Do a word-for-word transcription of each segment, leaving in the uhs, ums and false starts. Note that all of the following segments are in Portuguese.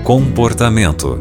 Comportamento.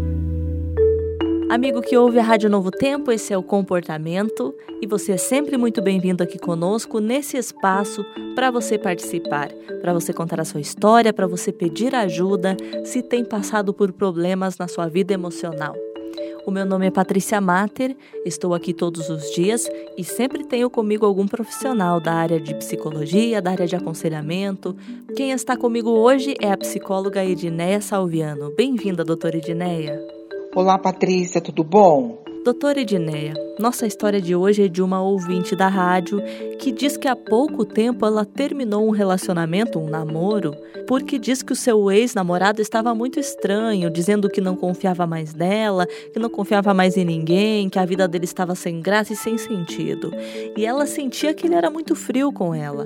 Amigo que ouve a Rádio Novo Tempo, esse é o Comportamento e você é sempre muito bem-vindo aqui conosco nesse espaço para você participar, para você contar a sua história, para você pedir ajuda se tem passado por problemas na sua vida emocional. O meu nome é Patrícia Mater, estou aqui todos os dias e sempre tenho comigo algum profissional da área de psicologia, da área de aconselhamento. Quem está comigo hoje é a psicóloga Edneia Salviano. Bem-vinda, doutora Edneia. Olá, Patrícia, tudo bom? Doutora Edneia, nossa história de hoje é de uma ouvinte da rádio que diz que há pouco tempo ela terminou um relacionamento, um namoro, porque diz que o seu ex-namorado estava muito estranho, dizendo que não confiava mais nela, que não confiava mais em ninguém, que a vida dele estava sem graça e sem sentido. E ela sentia que ele era muito frio com ela.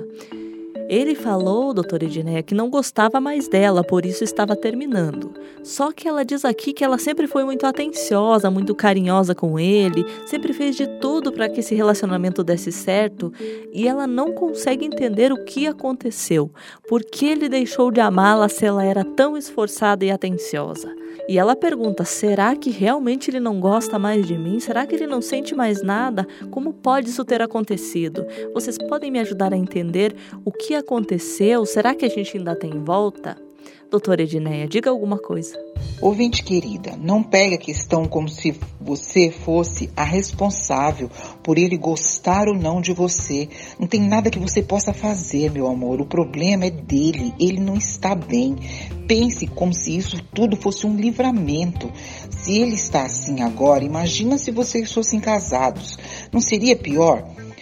Ele falou, doutora Edneia, que não gostava mais dela, por isso estava terminando. Só que ela diz aqui que ela sempre foi muito atenciosa, muito carinhosa com ele, sempre fez de tudo para que esse relacionamento desse certo e ela não consegue entender o que aconteceu, por que ele deixou de amá-la se ela era tão esforçada e atenciosa. E ela pergunta, será que realmente ele não gosta mais de mim? Será que ele não sente mais nada? Como pode isso ter acontecido? Vocês podem me ajudar a entender o que aconteceu? Será que a gente ainda tem volta? Doutora Edneia, diga alguma coisa. Ouvinte querida, não pegue a questão como se você fosse a responsável por ele gostar ou não de você. Não tem nada que você possa fazer, meu amor. O problema é dele, ele não está bem. Pense como se isso tudo fosse um livramento. Se ele está assim agora, imagina se vocês fossem casados. Não seria pior?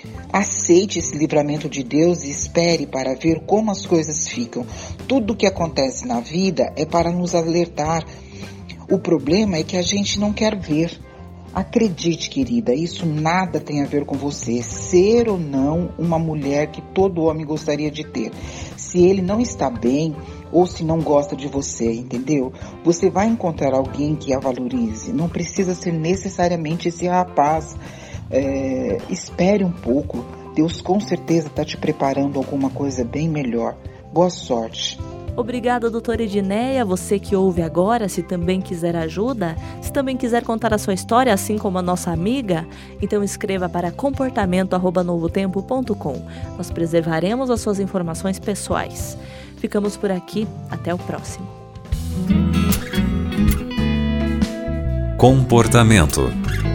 Aceite esse livramento de Deus e espere para ver como as coisas ficam. Tudo o que acontece na vida é para nos alertar. O problema é que a gente não quer ver. Acredite, querida, isso nada tem a ver com você. Ser ou não uma mulher que todo homem gostaria de ter. Se ele não está bem ou se não gosta de você, entendeu? Você vai encontrar alguém que a valorize. Não precisa ser necessariamente esse rapaz. É, espere um pouco, Deus com certeza está te preparando alguma coisa bem melhor. Boa sorte. Obrigada, doutora Edneia. Você que ouve agora, se também quiser ajuda, se também quiser contar a sua história, assim como a nossa amiga, então escreva para comportamento arroba novotempo ponto com. Nós preservaremos as suas informações pessoais. Ficamos por aqui, até o próximo. Comportamento.